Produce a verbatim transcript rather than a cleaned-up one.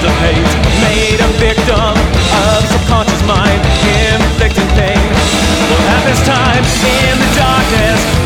dissipate, made a victim of subconscious mind, inflicting pain. Well, at this time in the darkness,